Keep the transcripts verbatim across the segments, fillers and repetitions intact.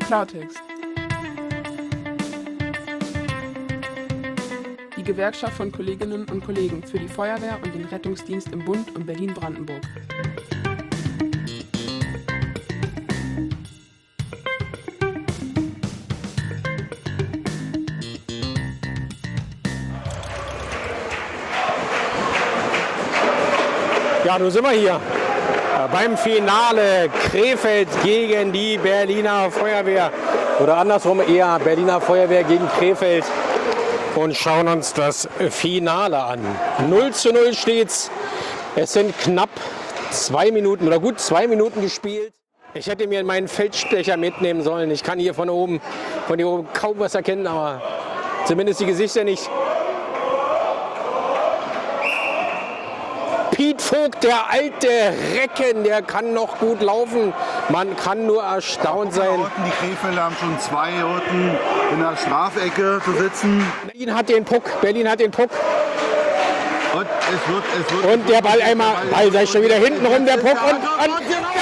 Klartext. Die Gewerkschaft von Kolleginnen und Kollegen für die Feuerwehr und den Rettungsdienst im Bund und Berlin-Brandenburg. Ja, nun sind wir hier beim Finale Krefeld gegen die Berliner Feuerwehr. Oder andersrum eher Berliner Feuerwehr gegen Krefeld. Und schauen uns das Finale an. null zu null steht's. Es sind knapp zwei Minuten oder gut zwei Minuten gespielt. Ich hätte mir meinen Feldstecher mitnehmen sollen. Ich kann hier von oben, von hier oben kaum was erkennen, aber zumindest die Gesichter nicht. Piet Vogt, der alte Recken, der kann noch gut laufen. Man kann nur erstaunt sein. Die Krefelder haben schon zwei unten in der Strafecke zu sitzen. Berlin hat den Puck, Berlin hat den Puck. Und es wird, es wird. Und der Ball einmal, Ball sei schon wieder hinten rum, der Puck. Und, und,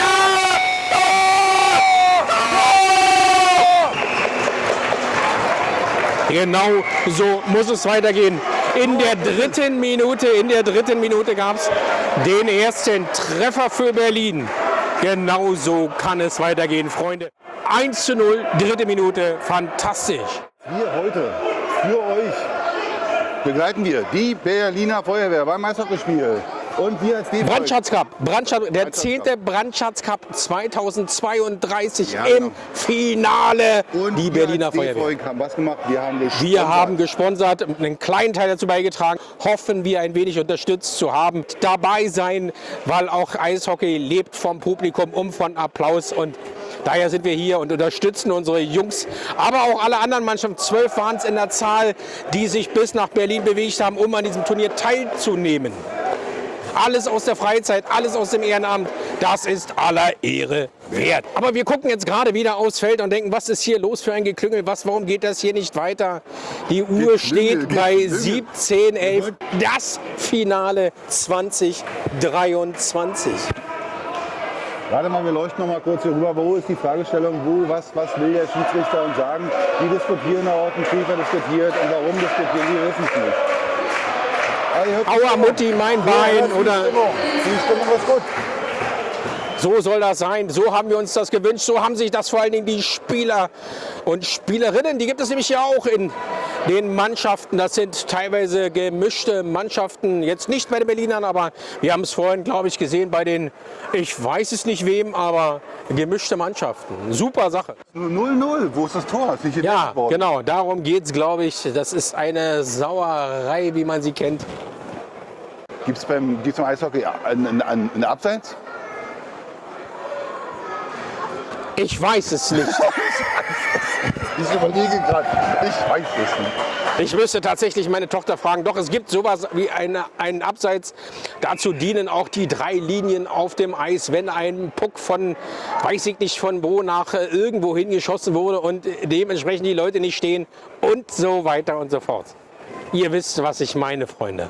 genau so muss es weitergehen. In der dritten Minute, in der dritten Minute gab es den ersten Treffer für Berlin. Genau so kann es weitergehen, Freunde. eins zu null, dritte Minute, fantastisch. Wir heute, für euch, begleiten wir die Berliner Feuerwehr beim Eishockeyspiel. Und wir als D V Brandschatz-Cup, Brandschatz, der zehnte Brandschatz-Cup zweitausendzweiunddreißig Ja, im genau. Finale. Und die wir Berliner als D V Feuerwehr. haben was gemacht? Wir haben gesponsert. Wir haben gesponsert, einen kleinen Teil dazu beigetragen. Hoffen wir ein wenig unterstützt zu haben. Dabei sein, weil auch Eishockey lebt vom Publikum, um von Applaus. Und daher sind wir hier und unterstützen unsere Jungs, aber auch alle anderen Mannschaften. Zwölf waren es in der Zahl, die sich bis nach Berlin bewegt haben, um an diesem Turnier teilzunehmen. Alles aus der Freizeit, alles aus dem Ehrenamt, das ist aller Ehre wert. Aber wir gucken jetzt gerade wieder aufs Feld und denken, was ist hier los für ein Geklüngel? Was, warum geht das hier nicht weiter? Die Uhr steht bei siebzehn elf. Das Finale zwanzig dreiundzwanzig. Warte mal, wir leuchten noch mal kurz hier rüber. Wo ist die Fragestellung? Wo, was, was will der Schiedsrichter uns sagen? Die diskutieren da unten, Kriefer diskutiert und warum diskutieren die, wissen es nicht. Aua Mutti, mein Bein, oder? Die Stimmung ist gut. So soll das sein, so haben wir uns das gewünscht, so haben sich das vor allen Dingen die Spieler und Spielerinnen, die gibt es nämlich ja auch in den Mannschaften. Das sind teilweise gemischte Mannschaften, jetzt nicht bei den Berlinern, aber wir haben es vorhin, glaube ich, gesehen bei den, ich weiß es nicht wem, aber gemischte Mannschaften. Super Sache. null null, wo ist das Tor? Ist nicht Ja, worden. genau, darum geht es, glaube ich. Das ist eine Sauerei, wie man sie kennt. Gibt es beim, gibt's beim Eishockey eine, eine, eine Abseits? Ich weiß es nicht. Ich überlege gerade, ich weiß es nicht. Ich müsste tatsächlich meine Tochter fragen. Doch, es gibt sowas wie eine, einen Abseits. Dazu dienen auch die drei Linien auf dem Eis, wenn ein Puck von, weiß ich nicht von wo, nach äh, irgendwo hingeschossen wurde und dementsprechend die Leute nicht stehen und so weiter und so fort. Ihr wisst, was ich meine, Freunde.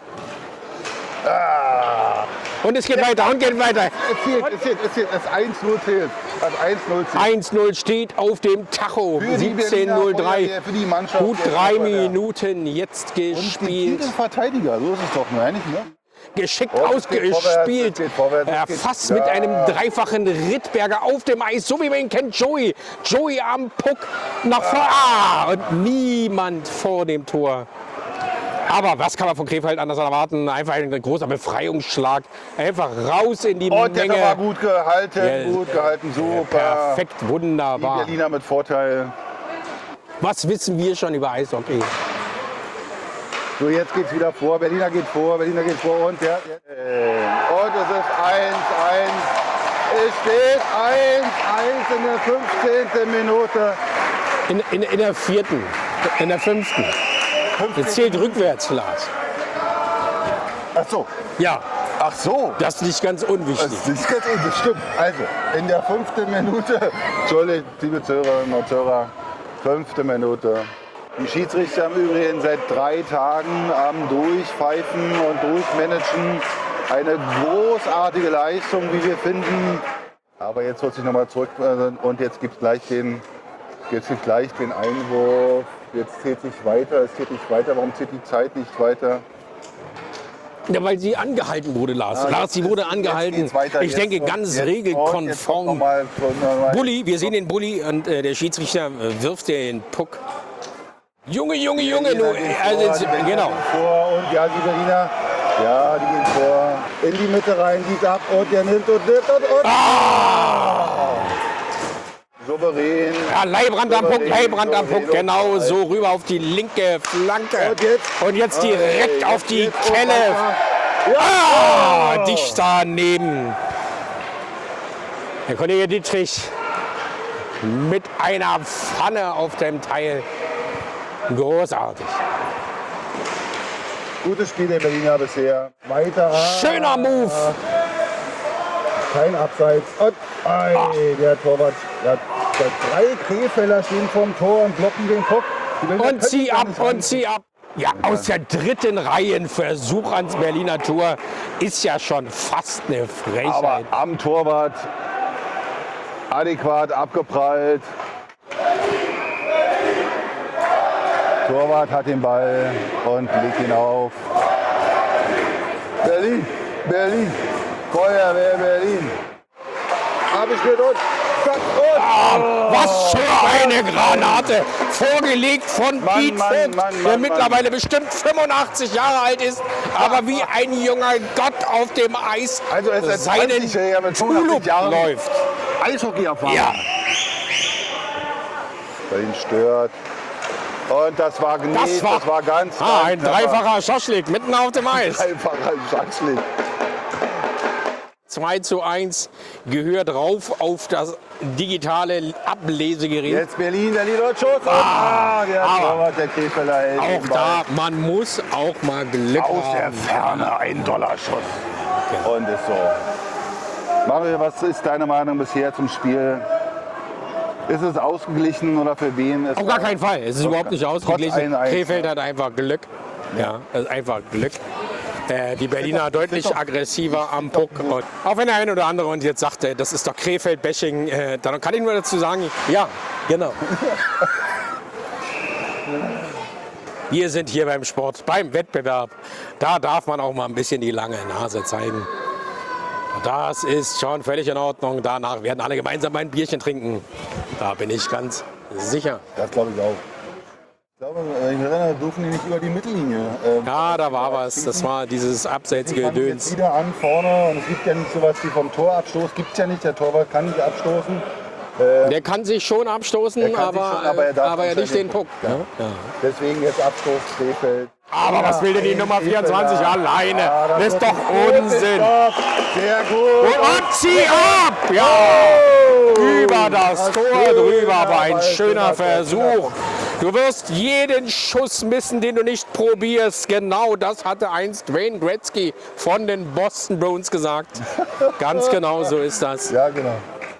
Ah. Und es geht ja weiter und geht weiter. Es zählt, es zählt, es zählt. Das eins null zählt. Das eins null zählt. eins null steht auf dem Tacho. siebzehn null drei. Für die Mannschaft. Gut drei Minuten jetzt gespielt. Und die Verteidiger, so ist es doch, meine ich, ne? Geschickt Oh, ausgespielt. Vorwärts, vorwärts, ja, geht, fast ja. mit einem dreifachen Rittberger auf dem Eis, so wie man ihn kennt. Joey. Joey am Puck nach vorne. Ah, und niemand vor dem Tor. Aber was kann man von Krefeld anders erwarten? Einfach ein großer Befreiungsschlag. Einfach raus in die Und Menge. der war gut gehalten, Ja, gut gehalten, super. Perfekt, Die wunderbar. Berliner mit Vorteil. Was wissen wir schon über Eishockey? So, jetzt geht's wieder vor. Berliner geht vor, Berliner geht vor und der. Und es ist eins eins. Es steht eins eins in der fünfzehnten Minute. In, in, in der vierten, in der fünften. Jetzt zählt rückwärts, Lars. Ach so. Ja, Ach so. das ist nicht ganz unwichtig. Das ist ganz unbestimmt. Also, in der fünften Minute. Entschuldigung, liebe Zuhörerinnen und Zuhörer. Fünfte Minute. Die Schiedsrichter im Übrigen seit drei Tagen am Durchpfeifen und Durchmanagen. Eine großartige Leistung, wie wir finden. Aber jetzt wird sich nochmal zurück und jetzt gibt es gleich den Jetzt kriegt gleich den Einwurf. Jetzt zählt sich weiter, es zählt nicht weiter. Warum zählt die Zeit nicht weiter? Ja, weil sie angehalten wurde, Lars. Ja, Lars, sie wurde jetzt angehalten. geht's weiter. Ich Jetzt denke, kommt- ganz jetzt- regelkonform. oh, jetzt kommt noch mal- noch mal- Bulli, wir sehen den Bulli und äh, der Schiedsrichter äh, wirft den Puck. Junge, Junge, Junge, Berliner nur, gehen also, vor, jetzt- die Berliner genau. gehen vor und ja, die Berliner, ja, die gehen vor. In die Mitte rein, die ab und der nimmt und nimmt und und. Ah! Souverän. Ja, Leibrand am Puck, Souverän, Leibrand am Puck, souverän. genau so rüber auf die linke Flanke. Und jetzt? Und jetzt direkt Hey, auf die jetzt und Kelle. weiter. Ah, Ja! dicht daneben. Der Kollege Dietrich mit einer Pfanne auf dem Teil. Großartig. Gutes Spiel der Berliner bisher. Weiter. Schöner Move. Kein Abseits. Und ei, der Torwart. Der, der drei Krefelder stehen vorm Tor und blocken den Puck. Die Berliner Und können zieh gar ab, nicht und ran. zieh ab. Ja, aus der dritten Reihe ein Versuch ans Berliner Tor ist ja schon fast eine Aber Frechheit. am Torwart adäquat abgeprallt. Torwart hat den Ball und legt ihn auf. Berlin, Berlin, Feuerwehr Berlin. Abgespielt und zack und. Was für eine Granate! Vorgelegt von Mann, Piet Mann, Vogt, Mann, der Mann, mittlerweile bestimmt fünfundachtzig Jahre alt ist, aber wie ein junger Gott auf dem Eis Also es ist ein seinen zwanzigjähriger mit Tulip fünfundachtzig Jahren. läuft. Eishockey erfahren. Ja, Berlin stört. Und das war gnädig, das war, das war ganz, ah, ganz ein dreifacher Schaschlik mitten auf dem Eis. Dreifacher Schatzlik. zwei zu eins gehört rauf auf das digitale Ablesegerät. Jetzt Berlin, der Schuss. Ah, der aber Torwart, der Krefelder hält den Auch Ball. da, man muss auch mal Glück Aus der haben. Ferne ein Dollarschuss. Und ist so. Mario, was ist deine Meinung bisher zum Spiel? Ist es ausgeglichen oder für wen ist Auf gar keinen Fall. Es ist überhaupt nicht Trotz ausgeglichen. ein eins, Krefeld ja. hat einfach Glück. Ja, das ist einfach Glück. Äh, die Berliner deutlich aggressiver am Puck. Und auch wenn der eine oder andere uns jetzt sagt, äh, das ist doch Krefeld-Bashing, äh, dann kann ich nur dazu sagen, ja, genau. Wir sind hier beim Sport, beim Wettbewerb. Da darf man auch mal ein bisschen die lange Nase zeigen. Das ist schon völlig in Ordnung. Danach werden alle gemeinsam ein Bierchen trinken. Da bin ich ganz sicher. Das glaube ich auch. Ich glaube, äh, ich erinnere, dürfen die nicht über die Mittellinie. Ähm, Ja, da war was. Das war dieses Die fangen jetzt Abseitsgedöns. wieder an vorne und es gibt ja nicht sowas wie vom Torabstoß. Gibt es ja nicht. Der Torwart kann nicht abstoßen. Der kann sich schon abstoßen, Er kann aber, sich schon, aber er darf aber nicht nicht an den den Puck. Ja. Ja. Deswegen jetzt Abstoß Krefeld. Aber was will denn die ein Nummer vierundzwanzig Krefelder. alleine? Ja, das ist wird doch ein gutes Unsinn. Tor. Sehr gut. Und zieh ab! Ja! Über das Tor drüber, aber ein schöner Versuch. Du wirst jeden Schuss missen, den du nicht probierst. Genau das hatte einst Wayne Gretzky von den Boston Bruins gesagt. Ganz genau so ist das. Ja, genau.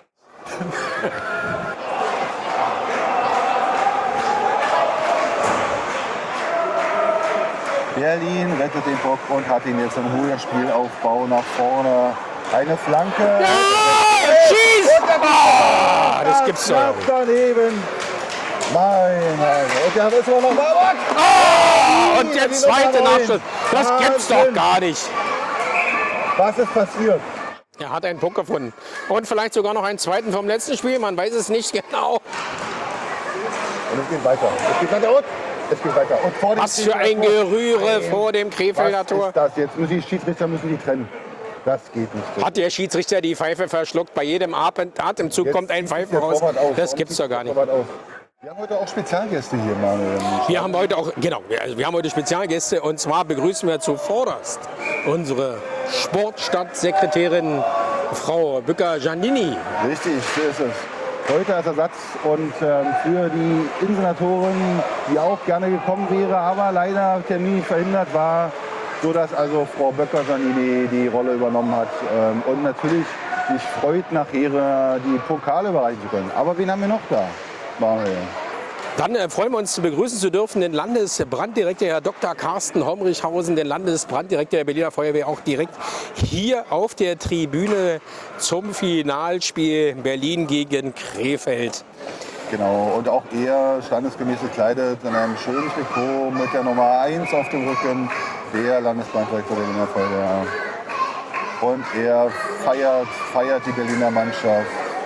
Berlin rettet den Bock und hat ihn jetzt im hohen Spielaufbau nach vorne. Eine Flanke. Ah, schieß! Ah, das gibt's doch knapp nicht. daneben. Mein Herr. Und da ist er noch mal. Ah, und der Die zweite Nummer neun. Nachschuss. Das gibt's doch Wahnsinn. gar nicht. Was ist passiert? Er hat einen Puck gefunden. Und vielleicht sogar noch einen zweiten vom letzten Spiel. Man weiß es nicht genau. Und es geht weiter. Es geht weiter und es geht weiter. Und vor dem Was für ein Schiedsrichter- Gerühre vor dem Krefelder Was Tor. ist das? Jetzt müssen die Schiedsrichter müssen die trennen. Das geht nicht. Hat der Schiedsrichter die Pfeife verschluckt? Bei jedem Atem- Atemzug Jetzt kommt ein zieht sich Pfeifen der raus. Torwart aus. Das Warum gibt's zieht doch gar der nicht. Torwart aus? Wir haben heute auch Spezialgäste hier, Manuel. Wir haben heute auch, genau, wir, wir haben heute Spezialgäste und zwar begrüßen wir zuvorderst unsere Sportstadtsekretärin Frau Bücker-Giannini. Richtig, so ist es. Heute als Ersatz und ähm, für die Insenatorin, die auch gerne gekommen wäre, aber leider terminlich verhindert war, sodass also Frau Böcker-Giannini die Rolle übernommen hat ähm, und natürlich sich freut, nachher die Pokale überreichen zu können. Aber wen haben wir noch da, Manuel? Dann äh, freuen wir uns, zu begrüßen zu dürfen den Landesbranddirektor Herr Doktor Carsten Homrichhausen, den Landesbranddirektor der Berliner Feuerwehr, auch direkt hier auf der Tribüne zum Finalspiel Berlin gegen Krefeld. Genau, und auch er standesgemäß gekleidet in einem schönen Trikot mit der Nummer eins auf dem Rücken, der Landesbahndirektor der Berliner Feuerwehr. Und er feiert, feiert die Berliner Mannschaft.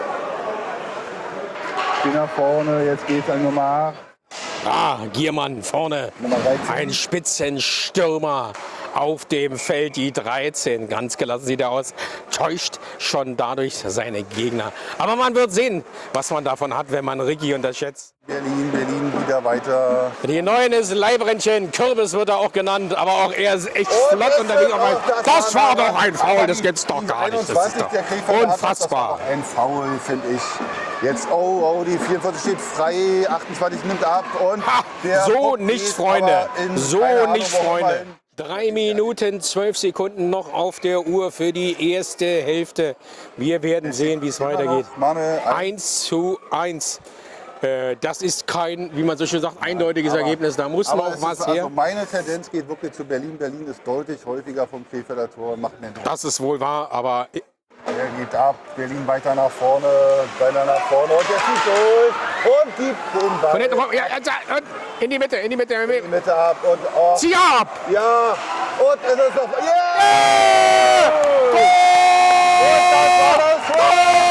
Geh nach vorne, jetzt geht's an Nummer acht. Ah, Giermann vorne. Nummer dreizehn. Ein Spitzenstürmer auf dem Feld, die dreizehn. Ganz gelassen sieht er aus. Täuscht schon dadurch seine Gegner. Aber man wird sehen, was man davon hat, wenn man Ricky unterschätzt. Berlin, Berlin wieder weiter. Die neuen ist Leibrentchen. Kürbis wird er auch genannt. Aber auch er ist echt flott unterwegs. auch Das, das das war war doch ein Foul. Das gibt's doch gar nicht. Das ist einundzwanzig, doch der Krefelder hat das, das war unfassbar. doch ein Foul, finde ich. Jetzt, oh, oh, die vierundvierzig steht frei, achtundzwanzig nimmt ab und Ha, der so Puck nicht, geht Freunde. aber in So keine Ahnung, nicht, warum Freunde. rein. Drei Minuten, zwölf Sekunden noch auf der Uhr für die erste Hälfte. Wir werden sehen, wie es weitergeht. Manuel, eins zu eins. Äh, Das ist kein, wie man so schön sagt, eindeutiges aber- Ergebnis. Da muss aber noch es was ist, her. also meine Tendenz geht wirklich zu Berlin. Berlin ist deutlich häufiger vom Krefelder Tor und macht einen Druck. Das ist wohl wahr, aber Er geht ab, Berlin weiter nach vorne, weiter nach vorne und jetzt schießt durch und gibt den Ball von hinten, ja, ja, in die Mitte, in die Mitte. in die Mitte ab und oh, Zieh ab! ja, und es ist noch, yeah! Und das war das Tor!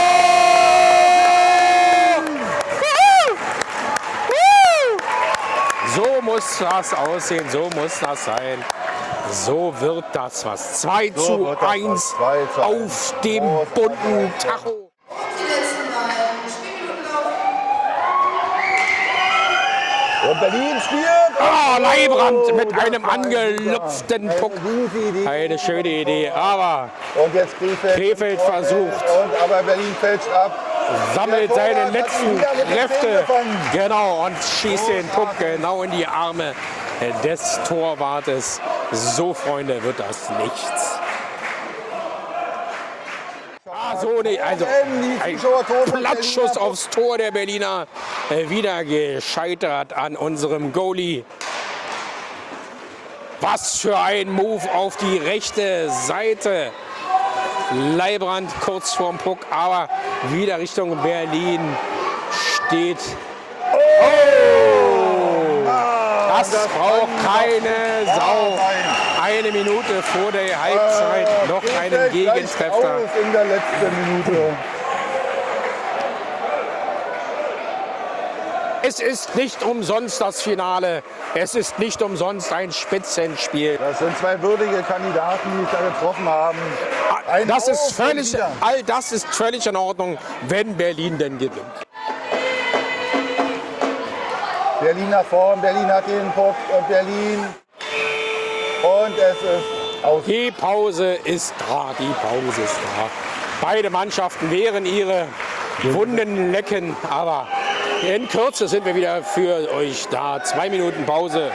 So muss das aussehen, so muss das sein. So wird das was. zwei So zu wird das eins was. zwei zu auf eins. dem Großartig. bunten Tacho. Und Berlin spielt. Ah, Leibrand mit das einem war ein angelupften super. Puck. Eine gute Idee. Eine schöne Idee, aber Und jetzt Krefeld. Krefeld im Vorfeld. versucht. Und aber Berlin fälscht ab. sammelt Der seine Torwart hat letzten ihn wieder mit den Zehen Kräfte. gefangen. Genau, und schießt den Puck genau in die Arme des Torwartes. So, Freunde, wird das nichts. Ah, so nicht. Also ein Platzschuss aufs Tor der Berliner. Äh, Wieder gescheitert an unserem Goalie. Was für ein Move auf die rechte Seite. Leibrand kurz vorm Puck, aber wieder Richtung Berlin steht. Oh! Das braucht keine Sau. Eine Minute vor der Halbzeit noch einen Gegentreffer. In der letzten Minute. Es ist nicht umsonst das Finale. Es ist nicht umsonst ein Spitzenspiel. Das sind zwei würdige Kandidaten, die sich da getroffen haben. Ein Das ist Auf und völlig, Wider. all das ist völlig in Ordnung, wenn Berlin denn gewinnt. Berlin nach vorn, Berlin hat den Puck und Berlin. Und es ist aus. Die Pause ist da, die Pause ist da. Beide Mannschaften wehren ihre Wunden lecken, aber in Kürze sind wir wieder für euch da. Zwei Minuten Pause.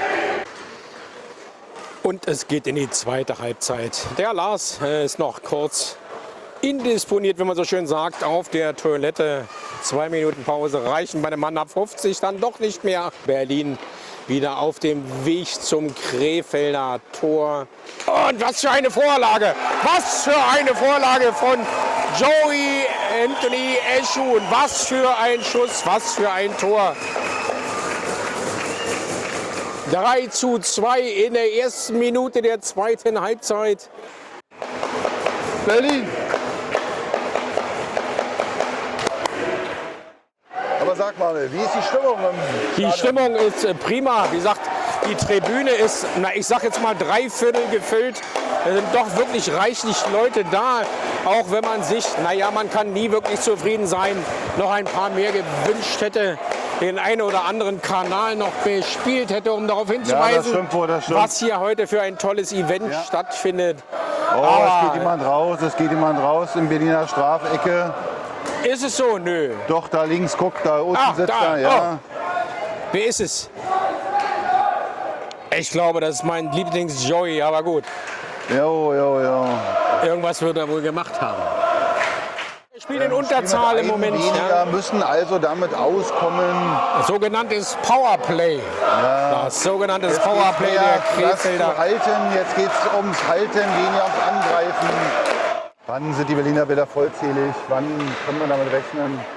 Und es geht in die zweite Halbzeit. Der Lars äh, ist noch kurz indisponiert, wie man so schön sagt, auf der Toilette. Zwei Minuten Pause reichen bei einem Mann ab fünfzig dann doch nicht mehr. Berlin wieder auf dem Weg zum Krefelder Tor. Und was für eine Vorlage! Was für eine Vorlage von Joey Anthony Eschun. Was für ein Schuss, was für ein Tor. drei zu zwei in der ersten Minute der zweiten Halbzeit. Berlin. Aber sag mal, wie ist die Stimmung? im Die Stadion? Stimmung ist äh, prima. Wie gesagt, die Tribüne ist, na, ich sag jetzt mal, drei Viertel gefüllt. Es sind doch wirklich reichlich Leute da. Auch wenn man sich, naja, man kann nie wirklich zufrieden sein, noch ein paar mehr gewünscht hätte, den einen oder anderen Kanal noch bespielt hätte, um darauf hinzuweisen, stimmt wohl, das stimmt. was hier heute für ein tolles Event Ja. stattfindet. Oh, Aber es geht jemand raus, es geht jemand raus in Berliner Strafecke. ist es so? Nö. Doch, da links, guck, da unten Ah, sitzt da, er. Ja. Wer ist es? Ich glaube, das ist mein Lieblings-Joey, aber gut. Jo, jo, jo. Irgendwas wird er wohl gemacht haben. Wir spielen in Spiel Unterzahl mit im einem Moment. weniger, Ja. müssen also damit auskommen. Sogenanntes Powerplay. Das sogenannte Powerplay Jetzt der geht's mehr, das Krefelder. zu halten. Jetzt geht es ums Halten, weniger ums Angreifen. Wann sind die Berliner wieder vollzählig? Wann kann man damit rechnen?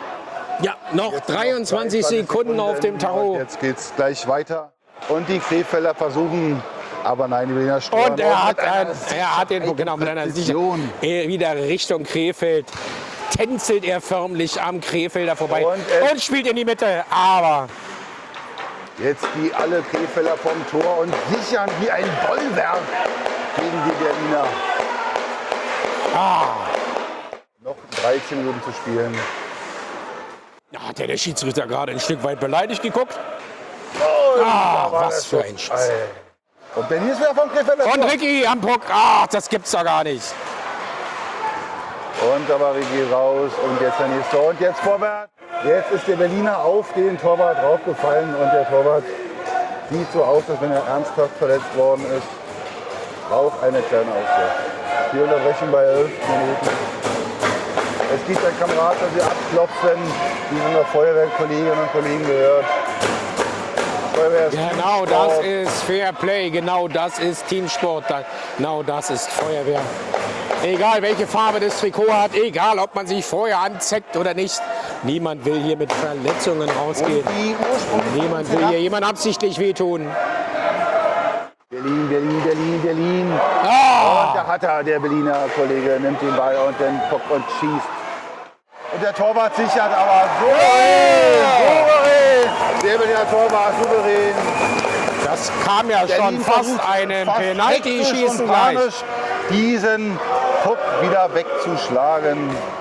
Ja, noch Jetzt dreiundzwanzig noch Sekunden auf dem Tacho. Jetzt geht's gleich weiter. Und die Krefelder versuchen, aber nein, die Berliner stören. Und er auch hat, mit einer ein, er hat den, genau, mit einer Präzision. Sicherheit wieder Richtung Krefeld. Tänzelt er förmlich am Krefelder vorbei Und und, es- spielt in die Mitte. Aber Jetzt die alle Krefelder vom Tor und sichern wie ein Bollwerk gegen die Berliner. ah, Noch dreizehn Minuten zu spielen. da hat ja der Schiedsrichter gerade ein Stück weit beleidigt geguckt. Und Ah, da war was der für Schuss. ein Schuss. Ey. Und Berlin ist wieder vom Krefelder Und Tor. Ricky am Puck. Ach, das gibt's doch gar nicht. Und da war Ricky raus und jetzt der nächste. Und jetzt vorwärts. Jetzt ist der Berliner auf den Torwart draufgefallen und der Torwart sieht so aus, als wenn er ernsthaft verletzt worden ist. Braucht eine kleine Auszeit. Wir unterbrechen bei elf Minuten. Es gibt ein Kamerad, das sie abklopfen, die sind der Feuerwehrkolleginnen und Kollegen gehört. Feuerwehr ist Genau Teamsport. das ist Fair Play, genau das ist Teamsport, da- genau das ist Feuerwehr. Egal welche Farbe das Trikot hat, egal ob man sich vorher anzeckt oder nicht, niemand will hier mit Verletzungen rausgehen. Die ursprüngliche Niemand will hier jemand absichtlich wehtun. Berlin, Berlin, Berlin, Berlin. Ah! Und da hat er, der Berliner Kollege, nimmt den Ball und den Puck und schießt. Und der Torwart sichert aber souverän, souverän. Der Berliner Torwart souverän. Das kam ja schon Berlin fast versucht einem fast Penalty hektisch schießen und gleich. panisch diesen Puck wieder wegzuschlagen.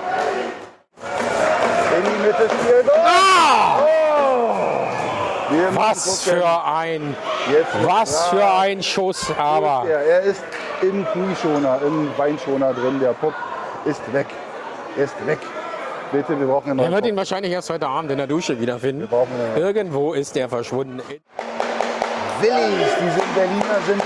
In die Mitte spielen. Ah! Wir müssen Was gucken. für ein, Jetzt was für ein Schuss, aber Er, er ist im Knieschoner, im Beinschoner drin. Der Puck ist weg. Er ist weg. Bitte, wir brauchen einen er neuen wird Puck. ihn wahrscheinlich erst heute Abend in der Dusche wiederfinden. brauchen einen- Irgendwo ist er verschwunden. Willis, diese Berliner sind.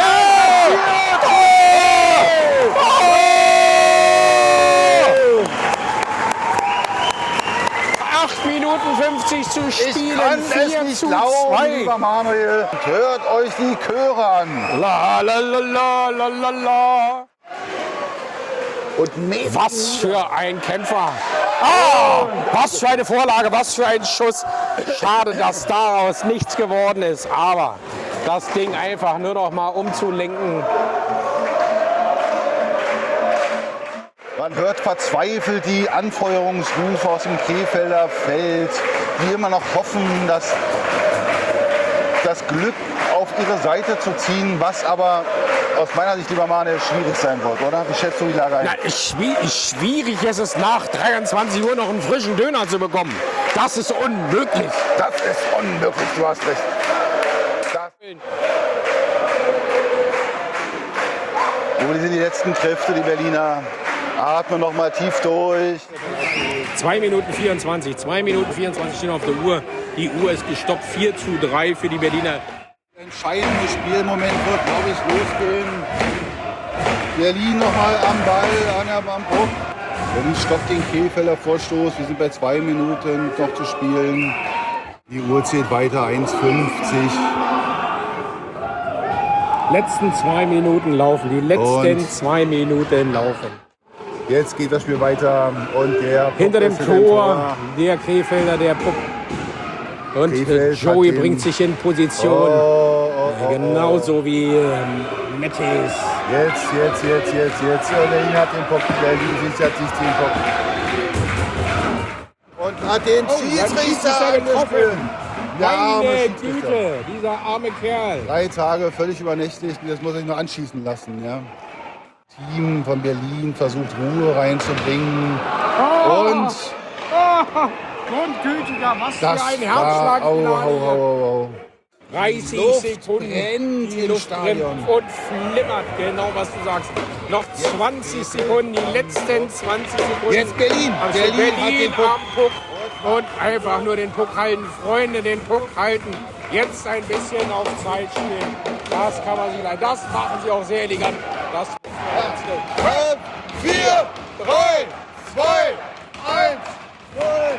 acht Minuten fünfzig zu Ich spielen. kann es vier nicht zu glauben, zwei. lieber Manuel. Hört euch die Chöre an. La la la la la la la. Und Mädchen. Was für ein Kämpfer. Ah, was für eine Vorlage, was für ein Schuss. Schade, dass daraus nichts geworden ist. Aber das Ding einfach nur noch mal umzulenken. Man hört verzweifelt die Anfeuerungsrufe aus dem Krefelder Feld, die immer noch hoffen, dass das Glück auf ihre Seite zu ziehen, was aber aus meiner Sicht, lieber Manuel, schwierig sein wird, oder? Wie schätzt du die Lage ein? Na, schwierig, schwierig ist es, nach dreiundzwanzig Uhr noch einen frischen Döner zu bekommen. Das ist unmöglich. Das ist unmöglich, du hast recht. Das Wo sind die letzten Kräfte, die Berliner? Atmen noch mal tief durch. zwei Minuten vierundzwanzig. zwei Minuten vierundzwanzig stehen auf der Uhr. Die Uhr ist gestoppt. vier zu drei für die Berliner. Entscheidende Spielmoment wird, glaube ich, losgehen. Berlin noch mal am Ball, an der am Puck. Berlin stoppt den Krefelder Vorstoß. Wir sind bei zwei Minuten noch zu spielen. Die Uhr zählt weiter, eins fünfzig. Letzten zwei Minuten laufen. Die letzten Und- zwei Minuten laufen. Jetzt geht das Spiel weiter und der Puck Hinter dem ist in Tor, der Krefelder, der Puck. Und äh, Krefeld hat Joey den- bringt sich in Position. Oh, oh, oh, Genauso wie ähm, Mattis. Jetzt, jetzt, jetzt, jetzt, jetzt. Und Berlin hat den Puck. Berlin sichert sich den Puck. Und hat den Schiedsrichter Schiedsrichter getroffen. angespielt. Der arme Meine Schiedsrichter. Güte, dieser arme Kerl. Drei Tage völlig übernächtigt. Das muss ich nur anschießen lassen. Ja. Team von Berlin versucht Ruhe reinzubringen. Und Grundgütiger, was das für ein war, Herzschlag. au, au, au, au, au. dreißig Luft Sekunden. brennt Die im Luft Stadion. brennt und flimmert. Genau, was du sagst. Noch zwanzig Sekunden, die letzten zwanzig Sekunden. Jetzt Berlin. Also Berlin Berlin, hat den Puck. am Puck. Und einfach nur den Puck halten. Freunde, den Puck halten. Jetzt ein bisschen auf Zeit spielen. Das kann man sich leiden. Das machen sie auch sehr elegant. Das fünf, vier, drei, zwei, eins, null.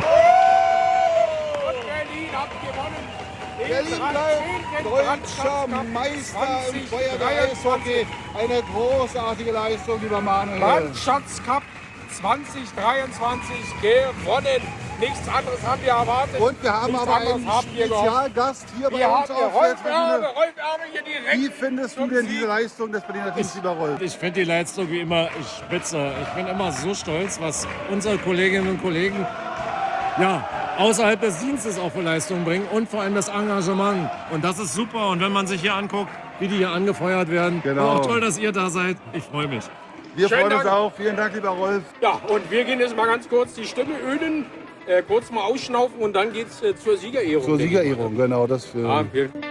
Und Berlin hat gewonnen. Den Berlin bleibt dreizehnten deutscher Meister im zwanzig dreiundzwanzig. Feuerwehr-Eishockey. Eine großartige Leistung, lieber Manuel. Mannschaftscup zwanzig dreiundzwanzig gewonnen. Nichts anderes haben wir erwartet. Und wir haben Nichts aber anderes einen haben wir gehofft. Spezialgast hier Wir bei uns haben hier auf der Rolf Erbe, Tribüne. Rolf Erbe hier direkt. Wie findest du zum denn Sieg. diese Leistung des Berliner Teams, lieber Rolf? Ich finde die Leistung wie immer spitze. Ich bin immer so stolz, was unsere Kolleginnen und Kollegen ja, außerhalb des Dienstes auch für Leistungen bringen und vor allem das Engagement. Und das ist super. Und wenn man sich hier anguckt, wie die hier angefeuert werden. Genau. Und auch toll, dass ihr da seid. Ich freue mich. Wir Schönen freuen uns Dank. auch. Vielen Dank, lieber Rolf. Ja, und wir gehen jetzt mal ganz kurz die Stimme ölen, äh, kurz mal ausschnaufen und dann geht's äh, zur Siegerehrung. Zur denke ich mal. Siegerehrung, genau. Das für Ja, wir